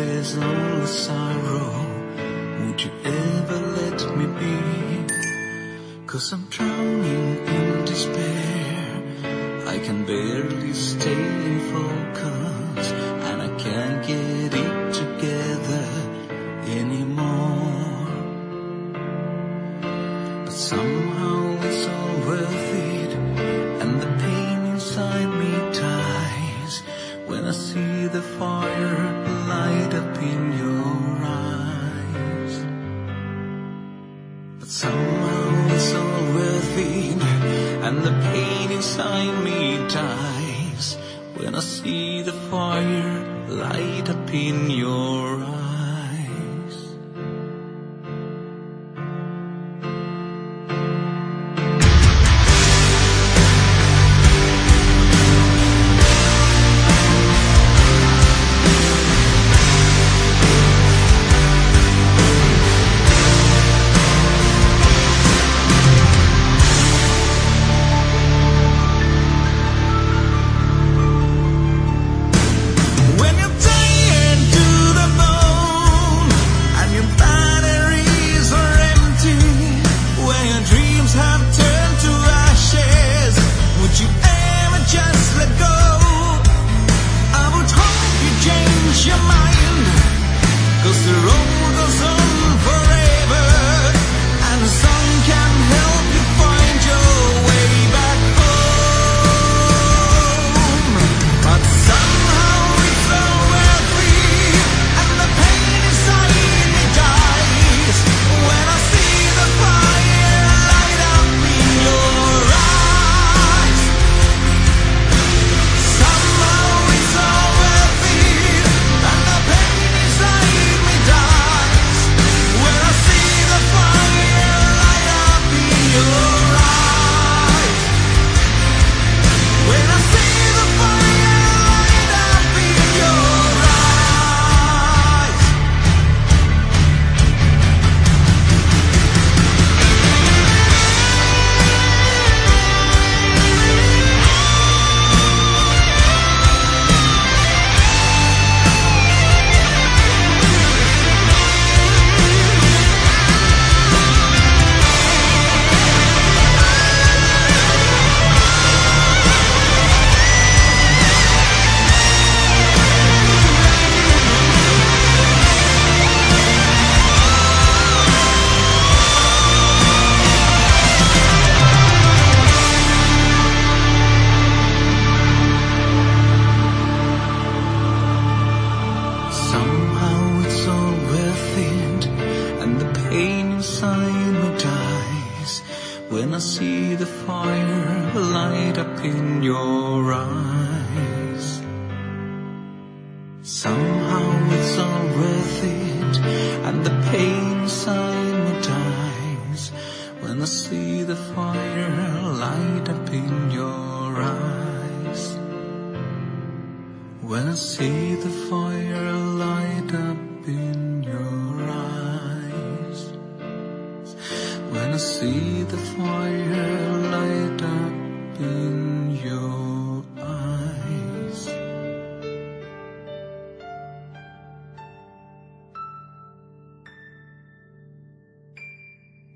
there's only sorrow, would you ever let me be? 'Cause I'm drowning in despair, I can barely stay in focus, and I can't get it together anymore. But somehow it's all worth it, and the pain inside me dies when I see the fire light up in your eyes. But somehow it's all worth it, and the pain inside me dies when I see the fire light up in your eyes. When I see the fire light up in your eyes, somehow it's all worth it, and the pain inside me dies when I see the fire light up in your eyes. When I see the fire light up in your eyes, when I see the fire light up in